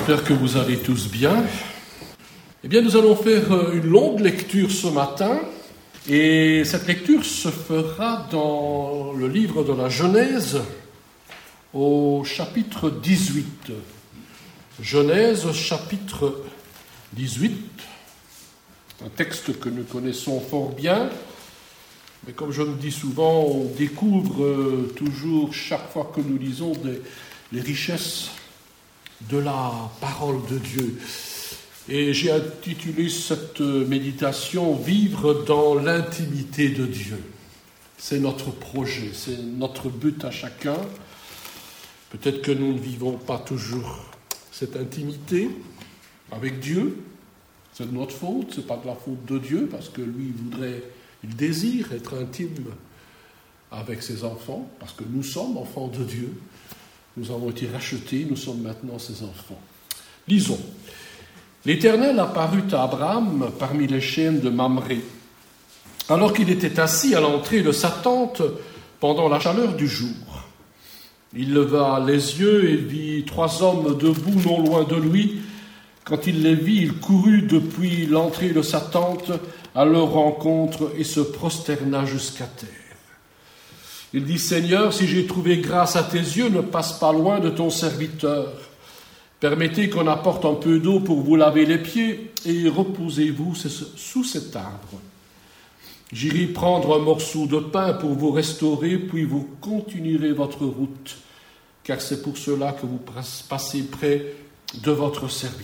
J'espère que vous allez tous bien. Eh bien, nous allons faire une longue lecture ce matin. Et cette lecture se fera dans le livre de la Genèse, au chapitre 18. Genèse, chapitre 18. Un texte que nous connaissons fort bien. Mais comme je le dis souvent, on découvre toujours, chaque fois que nous lisons, les richesses de la parole de Dieu. Et j'ai intitulé cette méditation « Vivre dans l'intimité de Dieu ». C'est notre projet, c'est notre but à chacun. Peut-être que nous ne vivons pas toujours cette intimité avec Dieu. C'est de notre faute, ce n'est pas de la faute de Dieu, parce que lui, il désire être intime avec ses enfants, parce que nous sommes enfants de Dieu. Nous avons été rachetés, nous sommes maintenant ses enfants. Lisons. L'Éternel apparut à Abraham parmi les chênes de Mamré, alors qu'il était assis à l'entrée de sa tente pendant la chaleur du jour. Il leva les yeux et vit 3 hommes debout non loin de lui. Quand il les vit, il courut depuis l'entrée de sa tente à leur rencontre et se prosterna jusqu'à terre. Il dit, « Seigneur, si j'ai trouvé grâce à tes yeux, ne passe pas loin de ton serviteur. Permettez qu'on apporte un peu d'eau pour vous laver les pieds et reposez-vous sous cet arbre. J'irai prendre un morceau de pain pour vous restaurer, puis vous continuerez votre route, car c'est pour cela que vous passez près de votre serviteur. »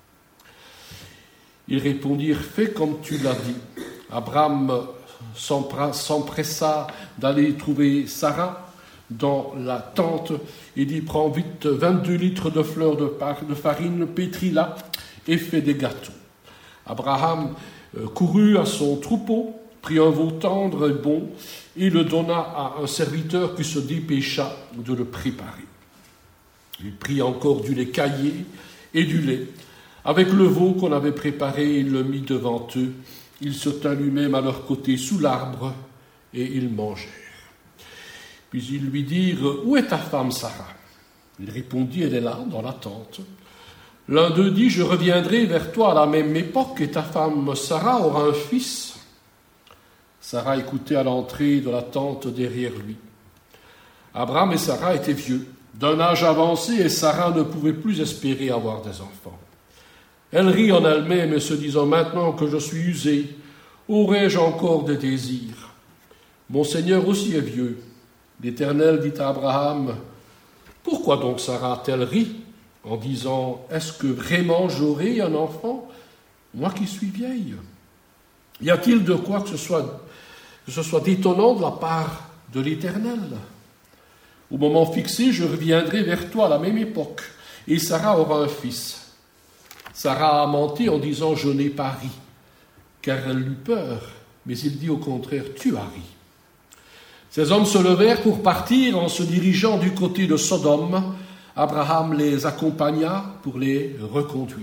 Ils répondirent, « Fais comme tu l'as dit. » Abraham s'empressa d'aller trouver Sarah dans la tente et dit, « Prends vite 22 litres de fleurs de farine, pétris-la et fais des gâteaux. » Abraham courut à son troupeau, prit un veau tendre et bon et le donna à un serviteur qui se dépêcha de le préparer. Il prit encore du lait caillé et du lait. Avec le veau qu'on avait préparé, il le mit devant eux. Il se tint lui-même à leur côté sous l'arbre et ils mangèrent. Puis ils lui dirent, « Où est ta femme Sarah ?» Il répondit, « Elle est là, dans la tente. » L'un d'eux dit, « Je reviendrai vers toi à la même époque et ta femme Sarah aura un fils. » Sarah écoutait à l'entrée de la tente derrière lui. Abraham et Sarah étaient vieux, d'un âge avancé, et Sarah ne pouvait plus espérer avoir des enfants. Elle rit en elle-même et se disant, « Maintenant que je suis usée, aurai-je encore des désirs? Mon Seigneur aussi est vieux. » L'Éternel dit à Abraham, « Pourquoi donc Sarah a-t-elle ri en disant, « Est-ce que vraiment j'aurai un enfant, moi qui suis vieille? Y a-t-il de quoi que ce soit détonnant de la part de l'Éternel? Au moment fixé, je reviendrai vers toi à la même époque, et Sarah aura un fils. » Sarah a menti en disant « Je n'ai pas ri », car elle eut peur, mais il dit au contraire « Tu as ri ». Ces hommes se levèrent pour partir en se dirigeant du côté de Sodome. Abraham les accompagna pour les reconduire.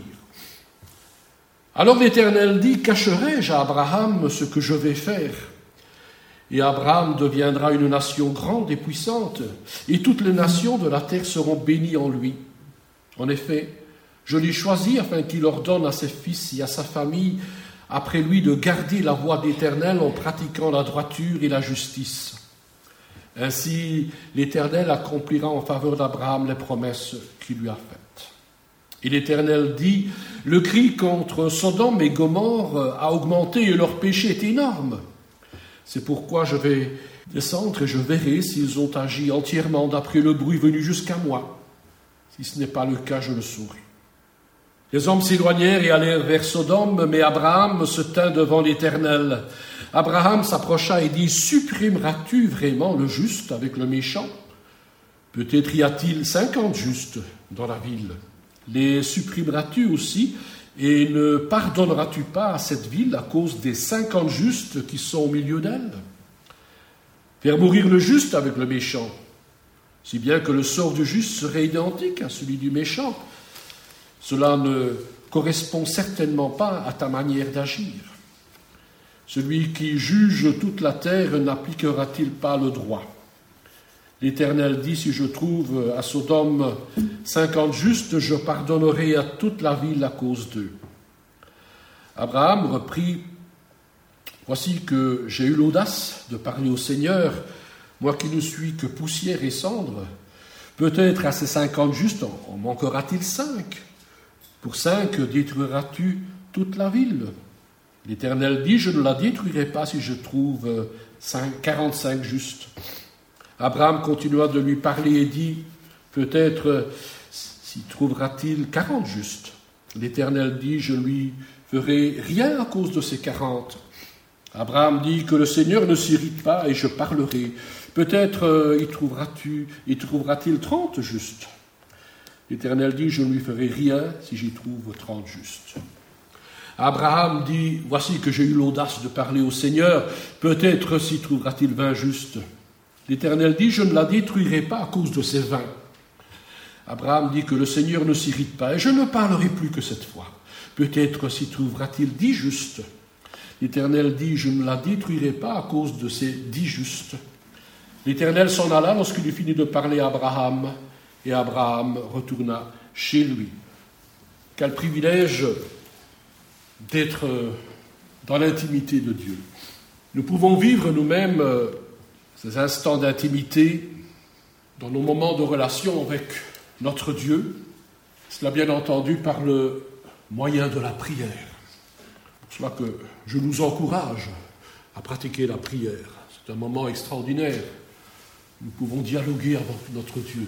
Alors l'Éternel dit « Cacherai-je à Abraham ce que je vais faire ? Et Abraham deviendra une nation grande et puissante, et toutes les nations de la terre seront bénies en lui. En effet, je l'ai choisi afin qu'il ordonne à ses fils et à sa famille, après lui, de garder la voie d'Éternel en pratiquant la droiture et la justice. Ainsi, l'Éternel accomplira en faveur d'Abraham les promesses qu'il lui a faites. » Et l'Éternel dit, « Le cri contre Sodome et Gomorrhe a augmenté et leur péché est énorme. C'est pourquoi je vais descendre et je verrai s'ils ont agi entièrement d'après le bruit venu jusqu'à moi. Si ce n'est pas le cas, je le saurai. » Les hommes s'éloignèrent et allèrent vers Sodome, mais Abraham se tint devant l'Éternel. Abraham s'approcha et dit, « Supprimeras-tu vraiment le juste avec le méchant? Peut-être y a-t-il 50 justes dans la ville. Les supprimeras-tu aussi, et ne pardonneras-tu pas à cette ville à cause des 50 justes qui sont au milieu d'elle? Faire mourir le juste avec le méchant, si bien que le sort du juste serait identique à celui du méchant. Cela ne correspond certainement pas à ta manière d'agir. Celui qui juge toute la terre n'appliquera-t-il pas le droit? L'Éternel dit, si je trouve à Sodome 50 justes, je pardonnerai à toute la ville à cause d'eux. Abraham reprit, voici que j'ai eu l'audace de parler au Seigneur, moi qui ne suis que poussière et cendre. Peut-être à ces 50 justes en manquera-t-il 5. Pour 5 détruiras-tu toute la ville. L'Éternel dit, je ne la détruirai pas si je trouve 45 justes. Abraham continua de lui parler et dit, peut-être s'y trouvera-t-il 40 justes. L'Éternel dit, je lui ferai rien à cause de ces 40. Abraham dit, que le Seigneur ne s'irrite pas et je parlerai. Peut-être y trouvera-t-il 30 justes. L'Éternel dit, je ne lui ferai rien si j'y trouve 30 justes. Abraham dit, voici que j'ai eu l'audace de parler au Seigneur, peut-être s'y trouvera-t-il 20 justes. L'Éternel dit, je ne la détruirai pas à cause de ces 20. Abraham dit que le Seigneur ne s'irrite pas, et je ne parlerai plus que cette fois. Peut-être s'y trouvera-t-il 10 justes. L'Éternel dit, je ne la détruirai pas à cause de ces 10 justes. L'Éternel s'en alla lorsqu'il eut fini de parler à Abraham, et Abraham retourna chez lui. Quel privilège d'être dans l'intimité de Dieu. Nous pouvons vivre nous-mêmes ces instants d'intimité dans nos moments de relation avec notre Dieu, cela bien entendu par le moyen de la prière. C'est pour cela que je nous encourage à pratiquer la prière. C'est un moment extraordinaire. Nous pouvons dialoguer avec notre Dieu.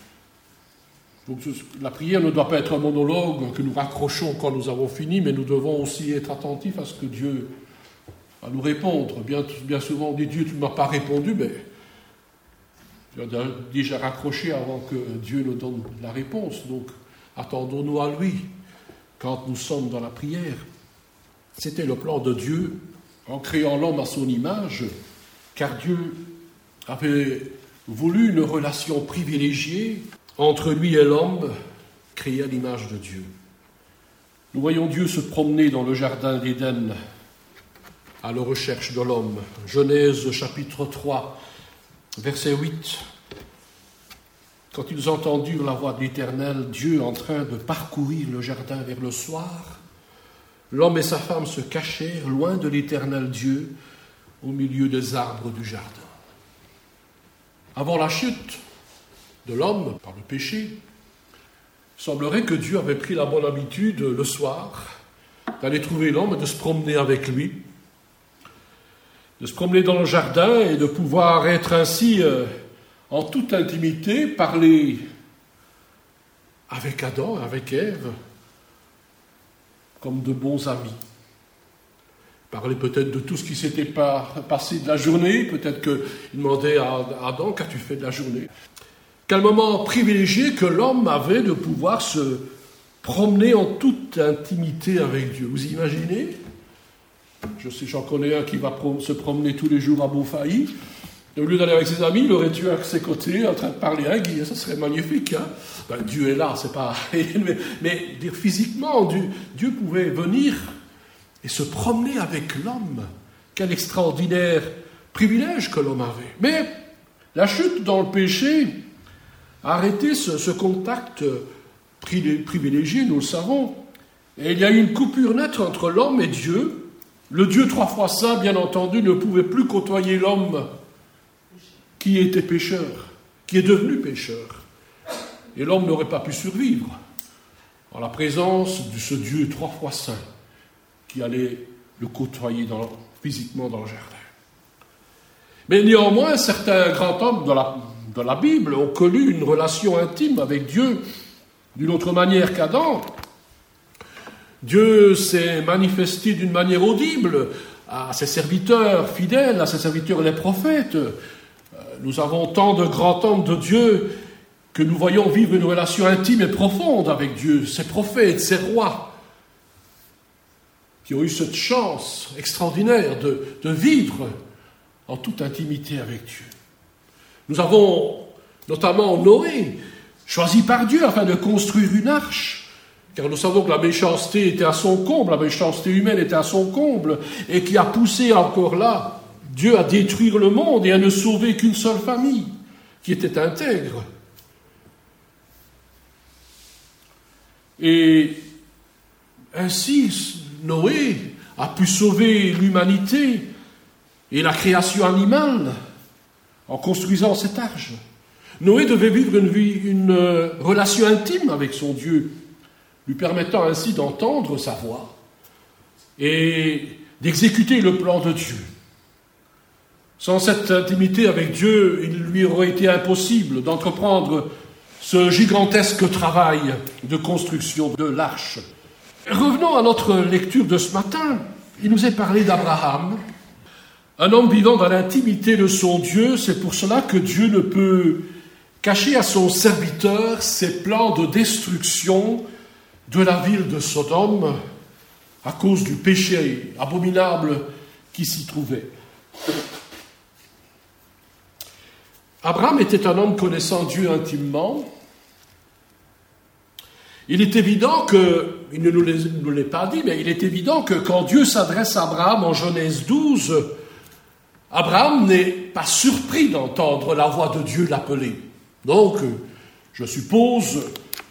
Donc, la prière ne doit pas être un monologue que nous raccrochons quand nous avons fini, mais nous devons aussi être attentifs à ce que Dieu va nous répondre. Bien souvent, on dit, Dieu, tu ne m'as pas répondu, mais tu as déjà raccroché avant que Dieu nous donne la réponse. Donc, attendons-nous à lui quand nous sommes dans la prière. C'était le plan de Dieu en créant l'homme à son image, car Dieu avait voulu une relation privilégiée entre lui et l'homme, créé à l'image de Dieu. Nous voyons Dieu se promener dans le jardin d'Éden à la recherche de l'homme. Genèse chapitre 3, verset 8. Quand ils entendirent la voix de l'Éternel, Dieu en train de parcourir le jardin vers le soir, l'homme et sa femme se cachèrent loin de l'Éternel Dieu au milieu des arbres du jardin. Avant la chute de l'homme par le péché, il semblerait que Dieu avait pris la bonne habitude le soir d'aller trouver l'homme et de se promener avec lui, de se promener dans le jardin et de pouvoir être ainsi en toute intimité, parler avec Adam, avec Ève, comme de bons amis. Parler peut-être de tout ce qui s'était passé de la journée, peut-être qu'il demandait à Adam, qu'as-tu fait de la journée ? Quel moment privilégié que l'homme avait de pouvoir se promener en toute intimité avec Dieu. Vous imaginez ? Je sais, j'en connais un qui va se promener tous les jours à Beaufailly. Au lieu d'aller avec ses amis, il aurait Dieu à ses côtés, en train de parler à Guy. Ça serait magnifique. Hein ? Dieu est là, c'est pas... mais dire physiquement, Dieu pouvait venir et se promener avec l'homme. Quel extraordinaire privilège que l'homme avait. Mais la chute dans le péché a arrêté ce contact privilégié, nous le savons. Et il y a eu une coupure nette entre l'homme et Dieu. Le Dieu 3 fois saint, bien entendu, ne pouvait plus côtoyer l'homme qui était pécheur, qui est devenu pécheur. Et l'homme n'aurait pas pu survivre en la présence de ce Dieu 3 fois saint qui allait le côtoyer physiquement dans le jardin. Mais néanmoins, certains grands hommes de la Bible ont connu une relation intime avec Dieu d'une autre manière qu'Adam. Dieu s'est manifesté d'une manière audible à ses serviteurs fidèles, à ses serviteurs les prophètes. Nous avons tant de grands hommes de Dieu que nous voyons vivre une relation intime et profonde avec Dieu, ces prophètes, ces rois, qui ont eu cette chance extraordinaire de vivre en toute intimité avec Dieu. Nous avons notamment Noé, choisi par Dieu afin de construire une arche, car nous savons que la méchanceté était à son comble, la méchanceté humaine était à son comble, et qui a poussé encore là Dieu à détruire le monde et à ne sauver qu'une seule famille. qui était intègre. Et ainsi, Noé a pu sauver l'humanité et la création animale en construisant cette arche. Noé devait vivre une relation intime avec son Dieu, lui permettant ainsi d'entendre sa voix et d'exécuter le plan de Dieu. Sans cette intimité avec Dieu, il lui aurait été impossible d'entreprendre ce gigantesque travail de construction de l'arche. Revenons à notre lecture de ce matin. Il nous est parlé d'Abraham, un homme vivant dans l'intimité de son Dieu. C'est pour cela que Dieu ne peut cacher à son serviteur ses plans de destruction de la ville de Sodome à cause du péché abominable qui s'y trouvait. Abraham était un homme connaissant Dieu intimement. Il est évident que, il ne nous l'est pas dit, mais il est évident que quand Dieu s'adresse à Abraham en Genèse 12, Abraham n'est pas surpris d'entendre la voix de Dieu l'appeler. Donc, je suppose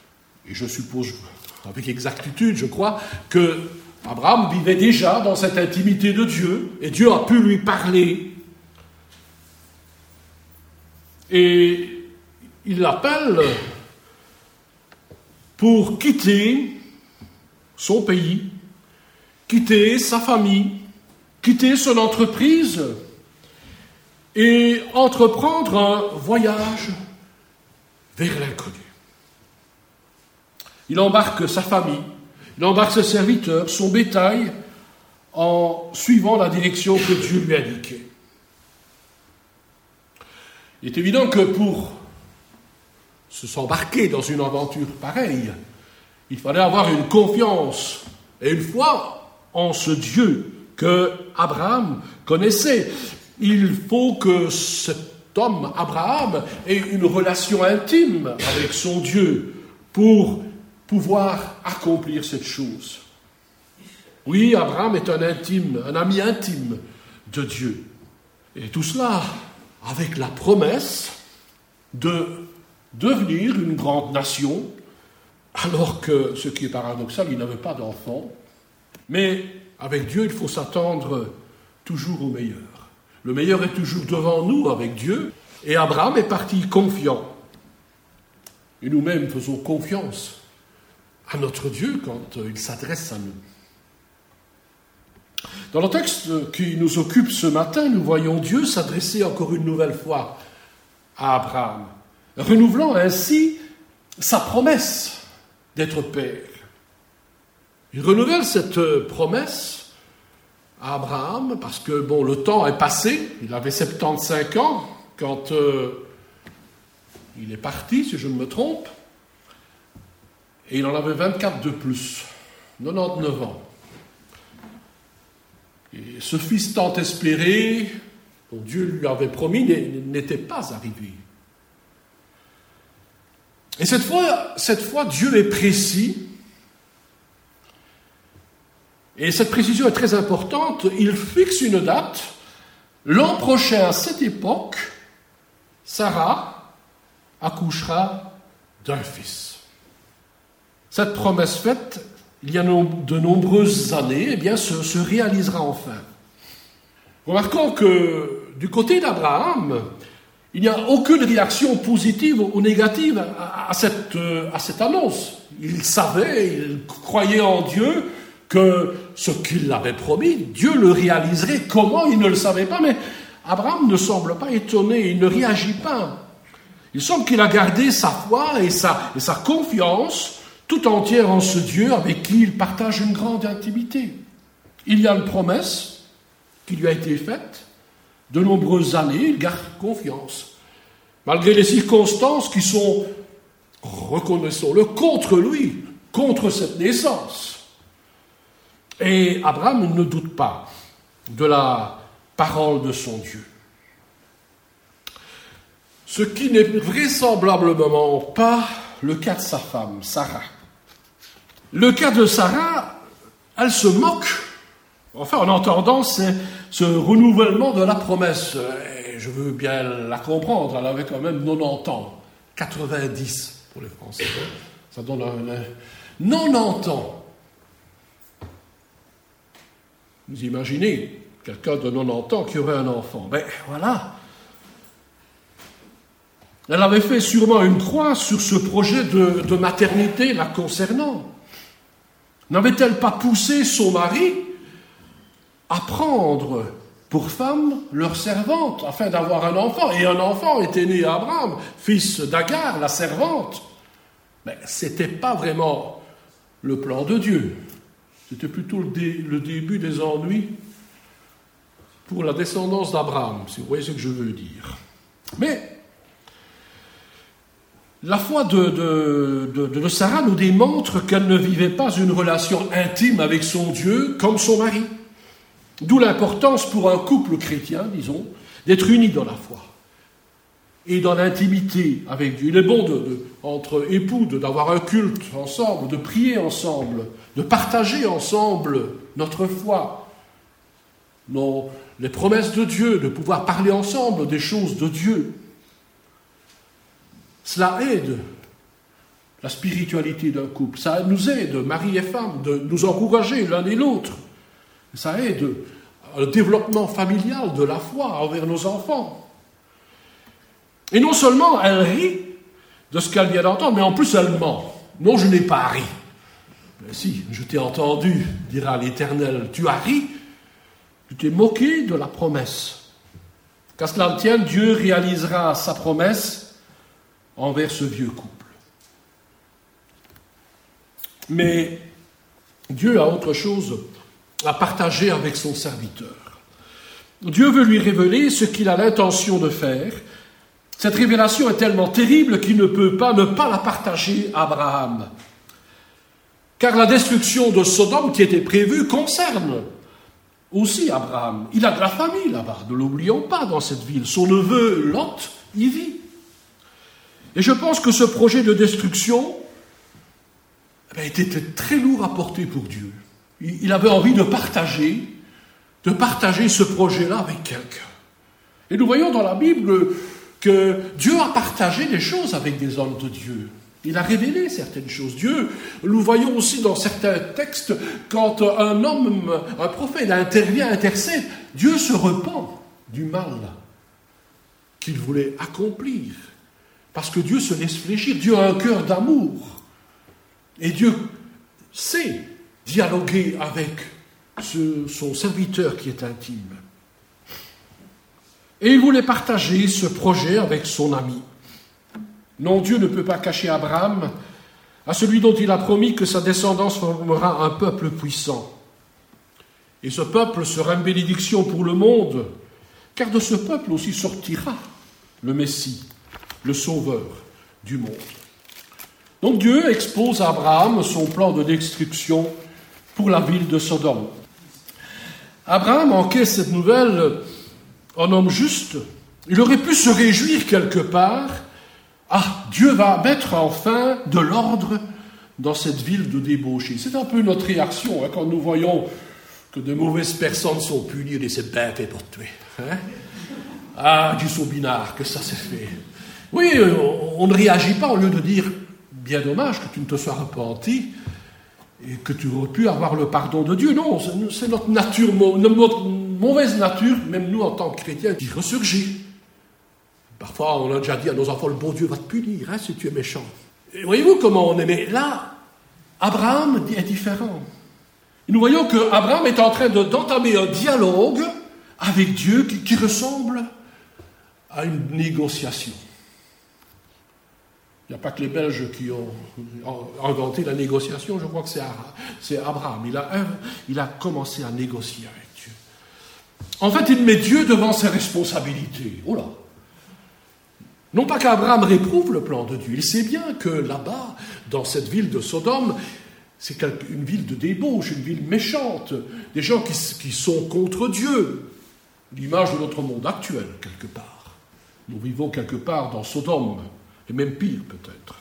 avec exactitude, je crois, que Abraham vivait déjà dans cette intimité de Dieu, et Dieu a pu lui parler. Et il l'appelle pour quitter son pays, quitter sa famille, quitter son entreprise et entreprendre un voyage vers l'inconnu. Il embarque sa famille, il embarque ses serviteurs, son bétail, en suivant la direction que Dieu lui a indiquée. Il est évident que pour s'embarquer dans une aventure pareille, il fallait avoir une confiance et une foi en ce Dieu que Abraham connaissait. Il faut que cet homme, Abraham, ait une relation intime avec son Dieu pour pouvoir accomplir cette chose. Oui, Abraham est un ami intime de Dieu. Et tout cela avec la promesse de devenir une grande nation, alors que, ce qui est paradoxal, il n'avait pas d'enfant. Mais avec Dieu, il faut s'attendre toujours au meilleur. Le meilleur est toujours devant nous avec Dieu, et Abraham est parti confiant. Et nous-mêmes faisons confiance à notre Dieu quand il s'adresse à nous. Dans le texte qui nous occupe ce matin, nous voyons Dieu s'adresser encore une nouvelle fois à Abraham, renouvelant ainsi sa promesse d'être père. Il renouvelle cette promesse à Abraham parce que, le temps est passé, il avait 75 ans quand il est parti, si je ne me trompe, et il en avait 24 de plus, 99 ans. Et ce fils tant espéré, dont Dieu lui avait promis, n'était pas arrivé. Et cette fois, Dieu est précis. Et cette précision est très importante. Il fixe une date. L'an prochain, à cette époque, Sarah accouchera d'un fils. Cette promesse faite, il y a de nombreuses années, se réalisera enfin. Remarquons que du côté d'Abraham, il n'y a aucune réaction positive ou négative à cette annonce. Il savait, il croyait en Dieu que ce qu'il avait promis, Dieu le réaliserait. Comment, il ne le savait pas, mais Abraham ne semble pas étonné, il ne réagit pas. Il semble qu'il a gardé sa foi et sa confiance tout entière en ce Dieu avec qui il partage une grande intimité. Il y a une promesse qui lui a été faite. De nombreuses années, il garde confiance. Malgré les circonstances qui sont, reconnaissons-le, contre lui, contre cette naissance. Et Abraham ne doute pas de la parole de son Dieu. Ce qui n'est vraisemblablement pas le cas de sa femme, Sarah. Le cas de Sarah, elle se moque Enfin, en entendant ce renouvellement de la promesse, et je veux bien la comprendre, elle avait quand même 90 ans, 90 pour les Français. Ça donne 90 ans. Vous imaginez quelqu'un de 90 ans qui aurait un enfant. Ben voilà. Elle avait fait sûrement une croix sur ce projet de maternité la concernant. N'avait-elle pas poussé son mari à prendre pour femme leur servante afin d'avoir un enfant? Et un enfant était né à Abraham, fils d'Agar, la servante. Mais ce n'était pas vraiment le plan de Dieu. C'était plutôt le début des ennuis pour la descendance d'Abraham, si vous voyez ce que je veux dire. Mais la foi de Sarah nous démontre qu'elle ne vivait pas une relation intime avec son Dieu comme son mari. D'où l'importance pour un couple chrétien, disons, d'être unis dans la foi et dans l'intimité avec Dieu. Il est bon entre époux d'avoir un culte ensemble, de prier ensemble, de partager ensemble notre foi, les promesses de Dieu, de pouvoir parler ensemble des choses de Dieu. Cela aide la spiritualité d'un couple. Ça nous aide, mari et femme, de nous encourager l'un et l'autre. Ça aide le développement familial de la foi envers nos enfants. Et non seulement elle rit de ce qu'elle vient d'entendre, mais en plus elle ment. Non, je n'ai pas ri. Mais si, je t'ai entendu, dira l'Éternel. Tu as ri, tu t'es moqué de la promesse. Qu'à cela tienne, Dieu réalisera sa promesse envers ce vieux couple. Mais Dieu a autre chose à partager avec son serviteur. Dieu veut lui révéler ce qu'il a l'intention de faire. Cette révélation est tellement terrible qu'il ne peut pas ne pas la partager à Abraham. Car la destruction de Sodome qui était prévue concerne aussi Abraham. Il a de la famille là-bas, ne l'oublions pas dans cette ville. Son neveu Lot y vit. Et je pense que ce projet de destruction était très lourd à porter pour Dieu. Il avait envie de partager ce projet-là avec quelqu'un. Et nous voyons dans la Bible que Dieu a partagé des choses avec des hommes de Dieu. Il a révélé certaines choses. Dieu, nous voyons aussi dans certains textes, quand un homme, un prophète intervient, intercède, Dieu se repent du mal qu'il voulait accomplir. Parce que Dieu se laisse fléchir. Dieu a un cœur d'amour. Et Dieu sait dialoguer avec son serviteur qui est intime. Et il voulait partager ce projet avec son ami. Non, Dieu ne peut pas cacher Abraham à celui dont il a promis que sa descendance formera un peuple puissant. Et ce peuple sera une bénédiction pour le monde, car de ce peuple aussi sortira le Messie, le Sauveur du monde. Donc Dieu expose à Abraham son plan de destruction pour la ville de Sodome. Abraham encaisse cette nouvelle, un homme juste. Il aurait pu se réjouir quelque part. Ah, Dieu va mettre enfin de l'ordre dans cette ville de débauchés. C'est un peu notre réaction quand nous voyons que de mauvaises personnes sont punies et c'est bien fait pour tuer. Ah, du Saubinard, que ça s'est fait. Oui, on ne réagit pas au lieu de dire bien dommage que tu ne te sois repenti et que tu aurais pu avoir le pardon de Dieu. Non, c'est notre nature, notre mauvaise nature, même nous en tant que chrétiens, qui ressurgit. Parfois, on a déjà dit à nos enfants, le bon Dieu va te punir si tu es méchant. Et voyez-vous comment on est. Mais là, Abraham est différent. Et nous voyons qu'Abraham est en train d'entamer un dialogue avec Dieu qui ressemble à une négociation. Il n'y a pas que les Belges qui ont inventé la négociation, je crois que c'est Abraham. Il a commencé à négocier avec Dieu. En fait, il met Dieu devant ses responsabilités. Oh là! Non pas qu'Abraham réprouve le plan de Dieu, il sait bien que là-bas, dans cette ville de Sodome, c'est une ville de débauche, une ville méchante, des gens qui sont contre Dieu, l'image de notre monde actuel, quelque part. Nous vivons quelque part dans Sodome, et même pire peut-être.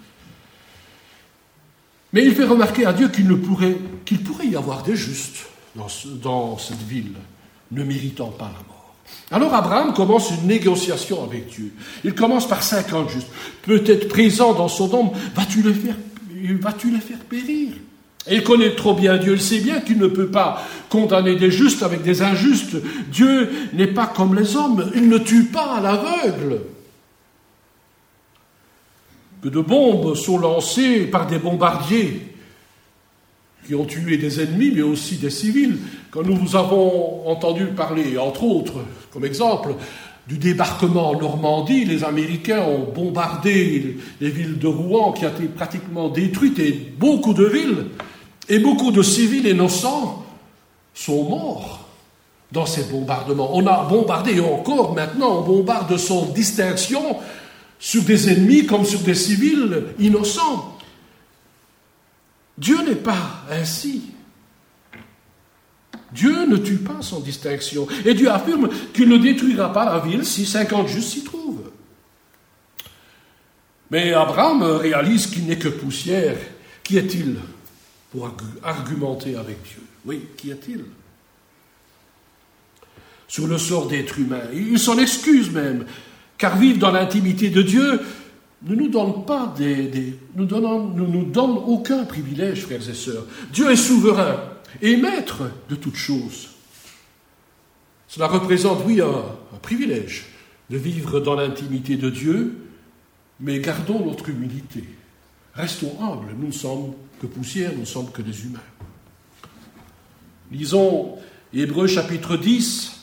Mais il fait remarquer à Dieu qu'il pourrait y avoir des justes dans cette ville, ne méritant pas la mort. Alors Abraham commence une négociation avec Dieu. Il commence par 50 justes. Peut-être présent dans Sodome, vas-tu les faire périr? Et il connaît trop bien Dieu, il sait bien qu'il ne peut pas condamner des justes avec des injustes. Dieu n'est pas comme les hommes, il ne tue pas à l'aveugle. Que de bombes sont lancées par des bombardiers qui ont tué des ennemis, mais aussi des civils. Quand nous avons entendu parler, entre autres, comme exemple, du débarquement en Normandie, les Américains ont bombardé les villes de Rouen, qui a été pratiquement détruite, et beaucoup de villes, et beaucoup de civils innocents sont morts dans ces bombardements. On a bombardé, et encore maintenant, on bombarde sans distinction sur des ennemis comme sur des civils innocents. Dieu n'est pas ainsi. Dieu ne tue pas sans distinction. Et Dieu affirme qu'il ne détruira pas la ville si 50 justes s'y trouvent. Mais Abraham réalise qu'il n'est que poussière. Qui est-il pour argumenter avec Dieu? Oui, qui est-il? Sur le sort d'être humain. Il s'en excuse même, car vivre dans l'intimité de Dieu ne nous donne pas nous donne aucun privilège, frères et sœurs. Dieu est souverain et maître de toutes choses. Cela représente, oui, un privilège de vivre dans l'intimité de Dieu, mais gardons notre humilité. Restons humbles, nous ne sommes que poussière, nous ne sommes que des humains. Lisons Hébreux chapitre 10.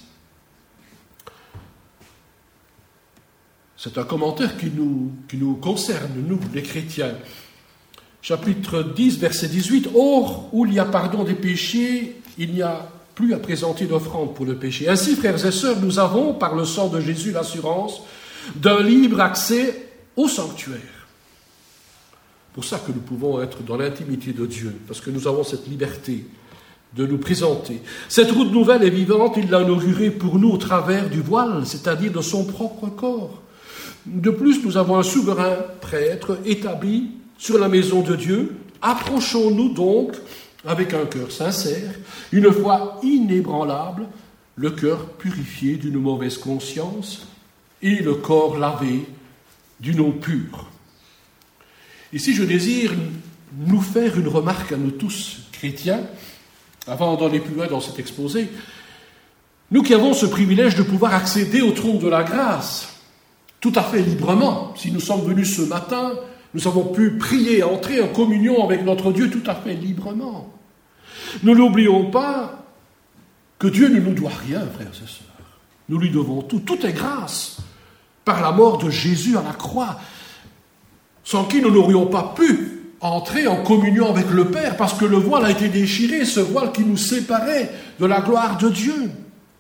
C'est un commentaire qui nous concerne, nous, les chrétiens. Chapitre 10, verset 18. « Or, où il y a pardon des péchés, il n'y a plus à présenter d'offrande pour le péché. Ainsi, frères et sœurs, nous avons, par le sang de Jésus, l'assurance d'un libre accès au sanctuaire. » C'est pour ça que nous pouvons être dans l'intimité de Dieu, parce que nous avons cette liberté de nous présenter. Cette route nouvelle et vivante, il l'a inaugurée pour nous au travers du voile, c'est-à-dire de son propre corps. De plus, nous avons un souverain prêtre établi sur la maison de Dieu. Approchons-nous donc avec un cœur sincère, une foi inébranlable, le cœur purifié d'une mauvaise conscience et le corps lavé d'une eau pure. Ici, je désire nous faire une remarque à nous tous, chrétiens, avant d'aller plus loin dans cet exposé. Nous qui avons ce privilège de pouvoir accéder au trône de la grâce, tout à fait librement. Si nous sommes venus ce matin, nous avons pu prier, entrer en communion avec notre Dieu tout à fait librement. Ne l'oublions pas que Dieu ne nous doit rien, frères et sœurs. Nous lui devons tout. Tout est grâce par la mort de Jésus à la croix, sans qui nous n'aurions pas pu entrer en communion avec le Père, parce que le voile a été déchiré, ce voile qui nous séparait de la gloire de Dieu.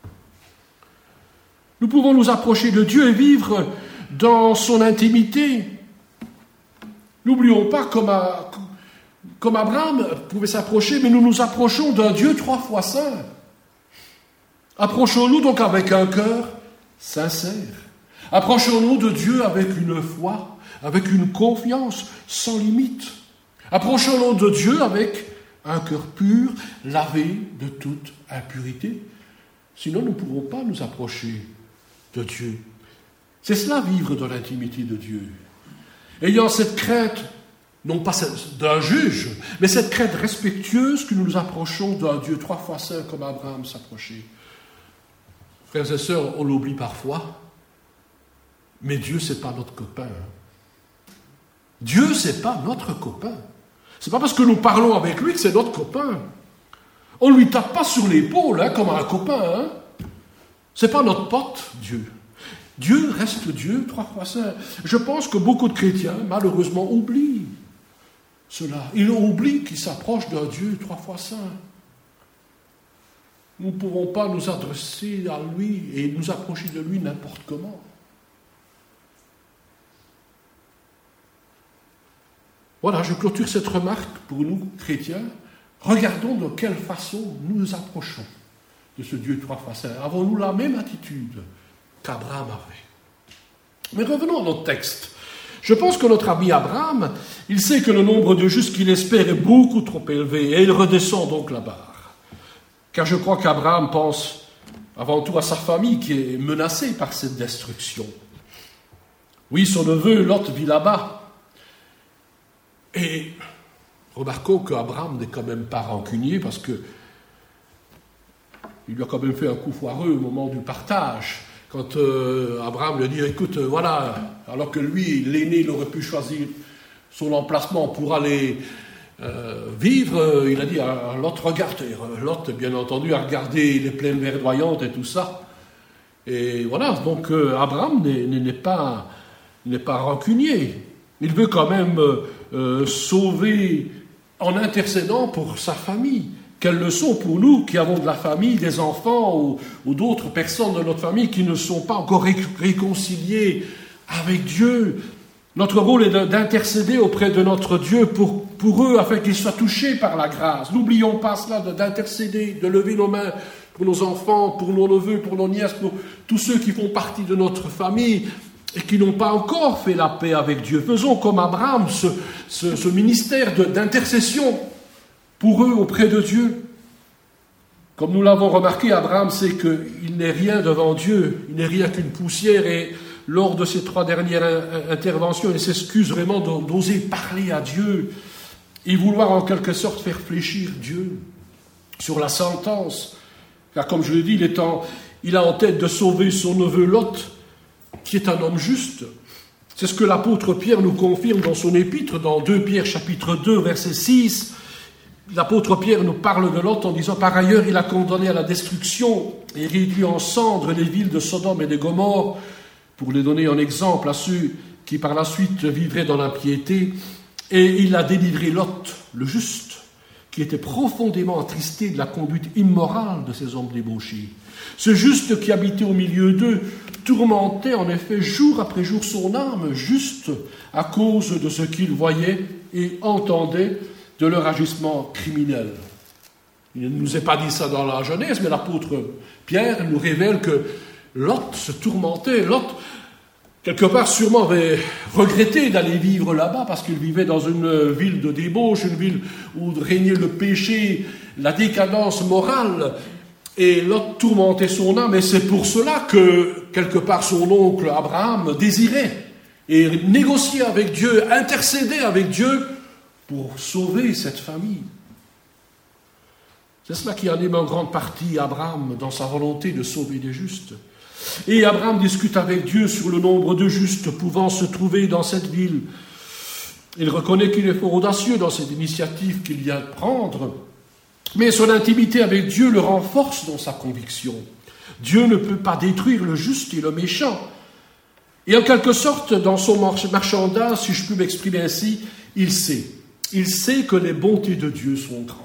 Nous pouvons nous approcher de Dieu et vivre dans son intimité. N'oublions pas, comme Abraham pouvait s'approcher, mais nous nous approchons d'un Dieu 3 fois saint. Approchons-nous donc avec un cœur sincère. Approchons-nous de Dieu avec une foi, avec une confiance sans limite. Approchons-nous de Dieu avec un cœur pur, lavé de toute impurité. Sinon, nous ne pouvons pas nous approcher de Dieu. C'est cela, vivre dans l'intimité de Dieu. Ayant cette crainte, non pas d'un juge, mais cette crainte respectueuse que nous nous approchons d'un Dieu 3 fois saint comme Abraham s'approchait. Frères et sœurs, on l'oublie parfois, mais Dieu, c'est pas notre copain. Dieu, c'est pas notre copain. C'est pas parce que nous parlons avec lui que c'est notre copain. On lui tape pas sur l'épaule comme un copain. C'est pas notre pote, Dieu. Dieu reste Dieu 3 fois saint. Je pense que beaucoup de chrétiens, malheureusement, oublient cela. Ils oublient qu'ils s'approchent d'un Dieu 3 fois saint. Nous ne pouvons pas nous adresser à lui et nous approcher de lui n'importe comment. Voilà, je clôture cette remarque pour nous, chrétiens. Regardons de quelle façon nous nous approchons de ce Dieu 3 fois saint. Avons-nous la même attitude qu'Abraham avait? Mais revenons à notre texte. Je pense que notre ami Abraham, il sait que le nombre de justes qu'il espère est beaucoup trop élevé et il redescend donc la barre. Car je crois qu'Abraham pense avant tout à sa famille qui est menacée par cette destruction. Oui, son neveu Lot vit là-bas. Et remarquons qu'Abraham n'est quand même pas rancunier parce que il lui a quand même fait un coup foireux au moment du partage. Quand Abraham lui dit, écoute, voilà, alors que lui, l'aîné, il aurait pu choisir son emplacement pour aller vivre, il a dit à Lot, regarde. Lot, bien entendu, a regardé les plaines verdoyantes et tout ça. Et voilà, donc Abraham n'est pas rancunier. Il veut quand même sauver en intercédant pour sa famille. Quelle leçon pour nous qui avons de la famille, des enfants ou d'autres personnes de notre famille qui ne sont pas encore réconciliés avec Dieu. Notre rôle est d'intercéder auprès de notre Dieu pour eux afin qu'ils soient touchés par la grâce. N'oublions pas cela, d'intercéder, de lever nos mains pour nos enfants, pour nos neveux, pour nos nièces, pour tous ceux qui font partie de notre famille et qui n'ont pas encore fait la paix avec Dieu. Faisons comme Abraham ce ministère d'intercession pour eux auprès de Dieu. Comme nous l'avons remarqué, Abraham sait qu'il n'est rien devant Dieu, il n'est rien qu'une poussière, et lors de ces 3 dernières interventions, il s'excuse vraiment d'oser parler à Dieu et vouloir en quelque sorte faire fléchir Dieu sur la sentence. Car comme je l'ai dit, il a en tête de sauver son neveu Lot, qui est un homme juste. C'est ce que l'apôtre Pierre nous confirme dans son épître, dans 2 Pierre chapitre 2, verset 6. L'apôtre Pierre nous parle de Lot en disant « Par ailleurs, il a condamné à la destruction et réduit en cendres les villes de Sodome et de Gomorrhe, pour les donner en exemple à ceux qui par la suite vivraient dans l'impiété. Et il a délivré Lot, le juste, qui était profondément attristé de la conduite immorale de ces hommes débauchés. Ce juste qui habitait au milieu d'eux tourmentait en effet jour après jour son âme juste à cause de ce qu'il voyait et entendait de leur agissement criminel. Il ne nous est pas dit ça dans la Genèse, mais l'apôtre Pierre nous révèle que Lot se tourmentait. Lot, quelque part, sûrement avait regretté d'aller vivre là-bas parce qu'il vivait dans une ville de débauche, une ville où régnait le péché, la décadence morale. Et Lot tourmentait son âme, et c'est pour cela que, quelque part, son oncle Abraham désirait et négocier avec Dieu, intercéder avec Dieu pour sauver cette famille. C'est cela qui anime en grande partie Abraham dans sa volonté de sauver les justes. Et Abraham discute avec Dieu sur le nombre de justes pouvant se trouver dans cette ville. Il reconnaît qu'il est fort audacieux dans cette initiative qu'il vient de prendre, mais son intimité avec Dieu le renforce dans sa conviction. Dieu ne peut pas détruire le juste et le méchant. Et en quelque sorte, dans son marchandage, si je peux m'exprimer ainsi, il sait que les bontés de Dieu sont grandes.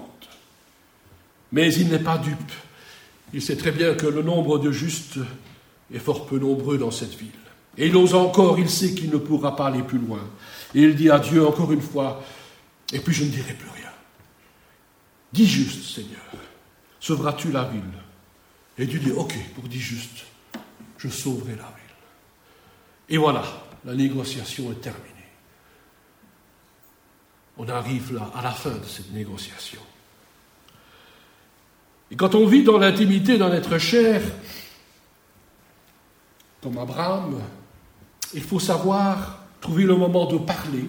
Mais il n'est pas dupe. Il sait très bien que le nombre de justes est fort peu nombreux dans cette ville. Et il ose encore, il sait qu'il ne pourra pas aller plus loin. Et il dit à Dieu encore une fois, et puis je ne dirai plus rien. Dis juste, Seigneur, sauveras-tu la ville? Et Dieu dit, ok, pour 10 justes, je sauverai la ville. Et voilà, la négociation est terminée. On arrive là, à la fin de cette négociation. Et quand on vit dans l'intimité d'un être cher, comme Abraham, il faut savoir trouver le moment de parler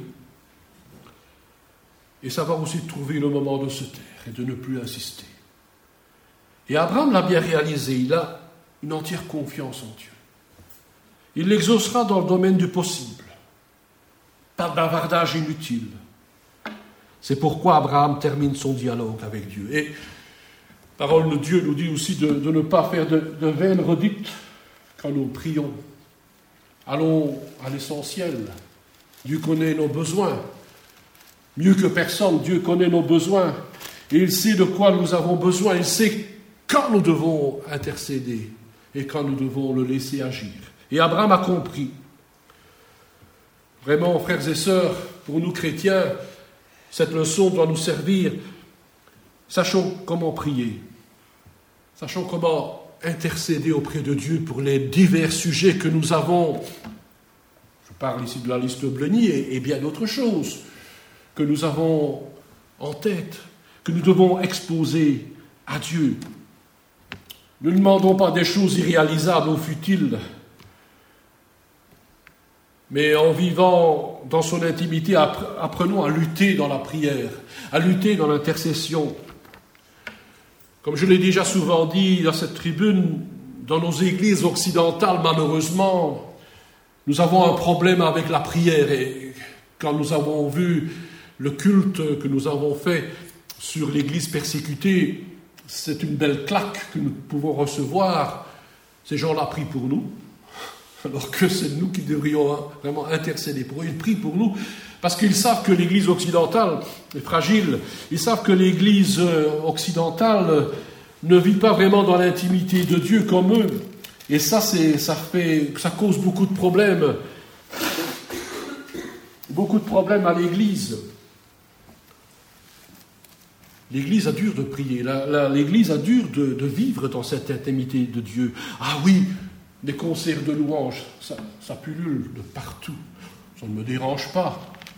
et savoir aussi trouver le moment de se taire et de ne plus insister. Et Abraham l'a bien réalisé, il a une entière confiance en Dieu. Il l'exaucera dans le domaine du possible. Pas de bavardage inutile. C'est pourquoi Abraham termine son dialogue avec Dieu. Et la parole de Dieu nous dit aussi de ne pas faire de vaines redites quand nous prions. Allons à l'essentiel. Dieu connaît nos besoins. Mieux que personne, Dieu connaît nos besoins. Et il sait de quoi nous avons besoin. Il sait quand nous devons intercéder et quand nous devons le laisser agir. Et Abraham a compris. Vraiment, frères et sœurs, pour nous chrétiens, cette leçon doit nous servir. Sachons comment prier. Sachons comment intercéder auprès de Dieu pour les divers sujets que nous avons. Je parle ici de la liste Bleny et bien d'autres choses que nous avons en tête, que nous devons exposer à Dieu. Ne demandons pas des choses irréalisables ou futiles, mais en vivant dans son intimité, apprenons à lutter dans la prière, à lutter dans l'intercession. Comme je l'ai déjà souvent dit dans cette tribune, dans nos églises occidentales, malheureusement, nous avons un problème avec la prière. Et quand nous avons vu le culte que nous avons fait sur l'église persécutée, c'est une belle claque que nous pouvons recevoir. Ces gens-là prient pour nous, alors que c'est nous qui devrions vraiment intercéder pour eux. Ils prient pour nous parce qu'ils savent que l'église occidentale est fragile. Ils savent que l'église occidentale ne vit pas vraiment dans l'intimité de Dieu comme eux. Et ça cause beaucoup de problèmes. Beaucoup de problèmes à l'église. L'église a dur de prier. L'église a dur de vivre dans cette intimité de Dieu. Ah oui, des concerts de louanges, ça pullule de partout. Ça ne me dérange pas.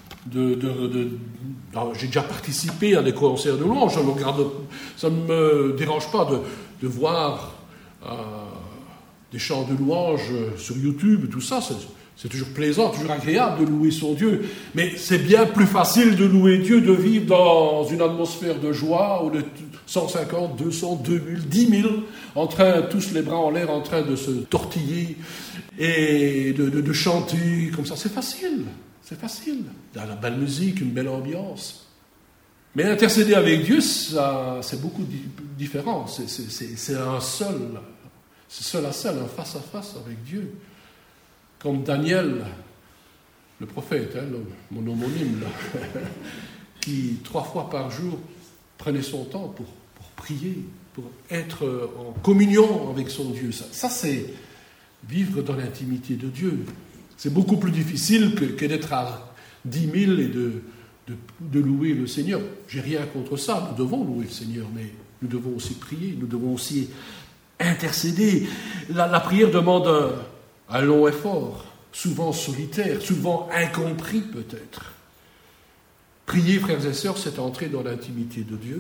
J'ai déjà participé à des concerts de louanges. Ça ne me dérange pas de voir des chants de louanges sur YouTube, tout ça. C'est toujours plaisant, toujours agréable de louer son Dieu. Mais c'est bien plus facile de louer Dieu, de vivre dans une atmosphère de joie où de 150, 200, 2000, 10 000, tous les bras en l'air, en train de se tortiller et de chanter comme ça. C'est facile. Dans la belle musique, une belle ambiance. Mais intercéder avec Dieu, c'est beaucoup différent. C'est un seul à seul, un face à face avec Dieu. Comme Daniel, le prophète, mon homonyme, là, qui 3 fois par jour prenait son temps pour prier, pour être en communion avec son Dieu. Ça c'est vivre dans l'intimité de Dieu. C'est beaucoup plus difficile que d'être à 10 000 et de louer le Seigneur. J'ai rien contre ça, nous devons louer le Seigneur, mais nous devons aussi prier, nous devons aussi intercéder. La prière demande un long effort, souvent solitaire, souvent incompris peut-être. Prier, frères et sœurs, c'est entrer dans l'intimité de Dieu.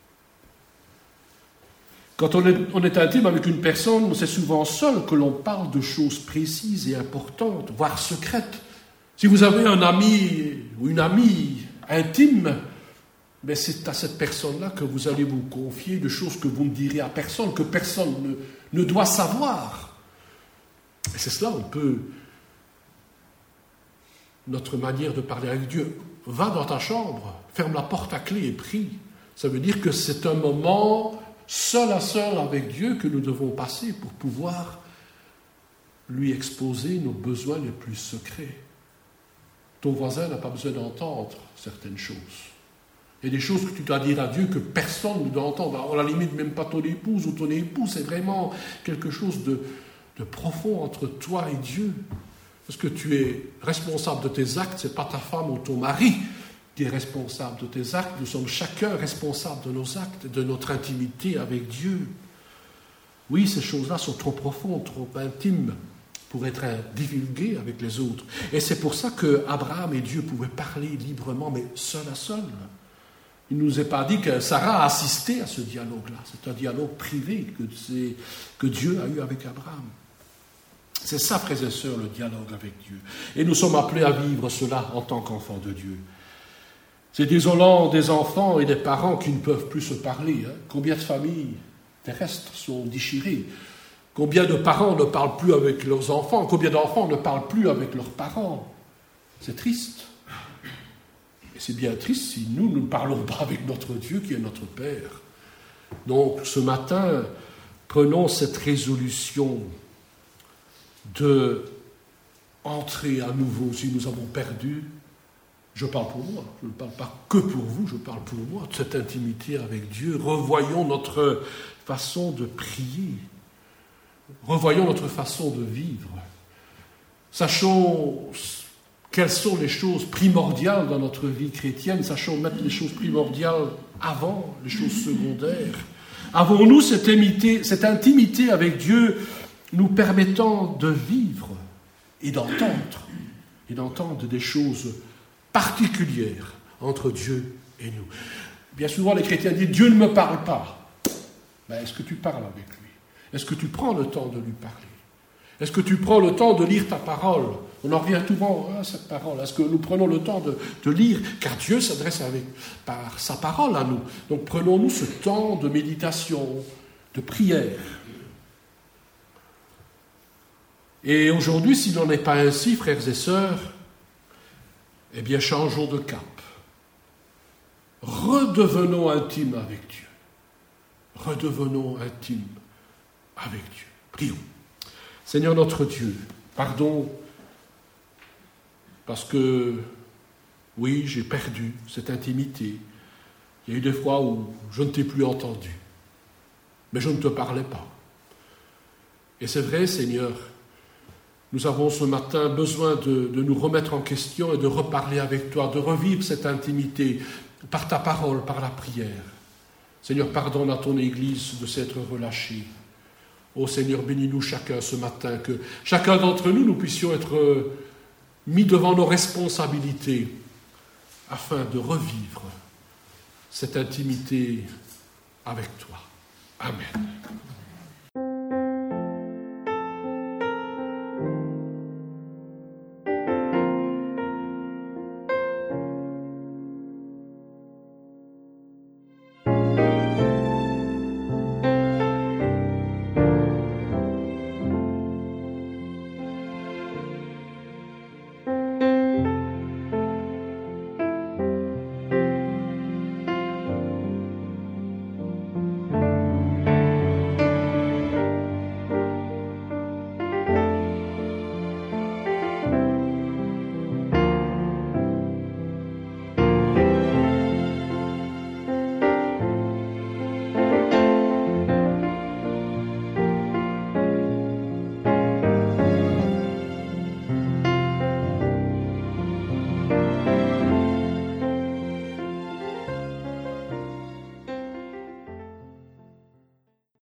Quand on est intime avec une personne, c'est souvent seul que l'on parle de choses précises et importantes, voire secrètes. Si vous avez un ami ou une amie intime, mais c'est à cette personne-là que vous allez vous confier de choses que vous ne direz à personne, que personne ne doit savoir. Et c'est cela un peu notre manière de parler avec Dieu. Va dans ta chambre, ferme la porte à clé et prie. Ça veut dire que c'est un moment seul à seul avec Dieu que nous devons passer pour pouvoir lui exposer nos besoins les plus secrets. Ton voisin n'a pas besoin d'entendre certaines choses. Il y a des choses que tu dois dire à Dieu que personne ne doit entendre. À la limite, même pas ton épouse ou ton époux. C'est vraiment quelque chose de profond entre toi et Dieu. Parce que tu es responsable de tes actes, ce n'est pas ta femme ou ton mari qui est responsable de tes actes. Nous sommes chacun responsables de nos actes, de notre intimité avec Dieu. Oui, ces choses-là sont trop profondes, trop intimes pour être divulguées avec les autres. Et c'est pour ça que Abraham et Dieu pouvaient parler librement, mais seul à seul. Il ne nous est pas dit que Sarah a assisté à ce dialogue-là. C'est un dialogue privé que Dieu a eu avec Abraham. C'est ça, frères et sœurs, le dialogue avec Dieu. Et nous sommes appelés à vivre cela en tant qu'enfants de Dieu. C'est désolant des enfants et des parents qui ne peuvent plus se parler. Combien de familles terrestres sont déchirées? Combien de parents ne parlent plus avec leurs enfants? Combien d'enfants ne parlent plus avec leurs parents? C'est triste. Et c'est bien triste si nous ne parlons pas avec notre Dieu qui est notre Père. Donc ce matin, prenons cette résolution de entrer à nouveau si nous avons perdu. Je parle pour moi, je ne parle pas que pour vous, je parle pour moi, de cette intimité avec Dieu. Revoyons notre façon de prier, revoyons notre façon de vivre. Sachons quelles sont les choses primordiales dans notre vie chrétienne, sachons mettre les choses primordiales avant les choses secondaires. Avons-nous cette intimité avec Dieu nous permettant de vivre et d'entendre des choses particulières entre Dieu et nous. Bien souvent, les chrétiens disent « Dieu ne me parle pas ». Ben, est-ce que tu parles avec lui? Est-ce que tu prends le temps de lui parler? Est-ce que tu prends le temps de lire ta parole? On en revient souvent à cette parole. Est-ce que nous prenons le temps de lire? Car Dieu s'adresse par sa parole à nous. Donc prenons-nous ce temps de méditation, de prière. Et aujourd'hui, s'il n'en est pas ainsi, frères et sœurs, eh bien changeons de cap. Redevenons intimes avec Dieu. Redevenons intimes avec Dieu. Prions. Seigneur notre Dieu, pardon, parce que, oui, j'ai perdu cette intimité. Il y a eu des fois où je ne t'ai plus entendu, mais je ne te parlais pas. Et c'est vrai, Seigneur, nous avons ce matin besoin de nous remettre en question et de reparler avec toi, de revivre cette intimité par ta parole, par la prière. Seigneur, pardonne à ton Église de s'être relâchée. Ô Seigneur, bénis-nous chacun ce matin, que chacun d'entre nous, nous puissions être mis devant nos responsabilités afin de revivre cette intimité avec toi. Amen.